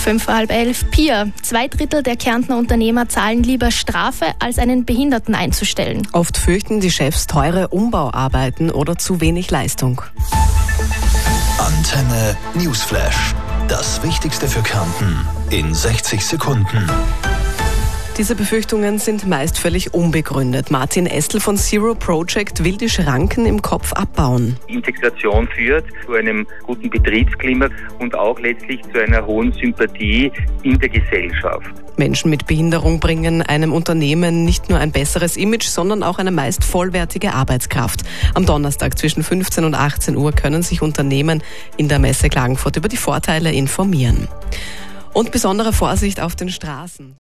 11:05. Pia. 2/3 der Kärntner Unternehmer zahlen lieber Strafe, als einen Behinderten einzustellen. Oft fürchten die Chefs teure Umbauarbeiten oder zu wenig Leistung. Antenne Newsflash. Das Wichtigste für Kärnten in 60 Sekunden. Diese Befürchtungen sind meist völlig unbegründet. Martin Estl von Zero Project will die Schranken im Kopf abbauen. Integration führt zu einem guten Betriebsklima und auch letztlich zu einer hohen Sympathie in der Gesellschaft. Menschen mit Behinderung bringen einem Unternehmen nicht nur ein besseres Image, sondern auch eine meist vollwertige Arbeitskraft. Am Donnerstag zwischen 15 und 18 Uhr können sich Unternehmen in der Messe Klagenfurt über die Vorteile informieren. Und besondere Vorsicht auf den Straßen.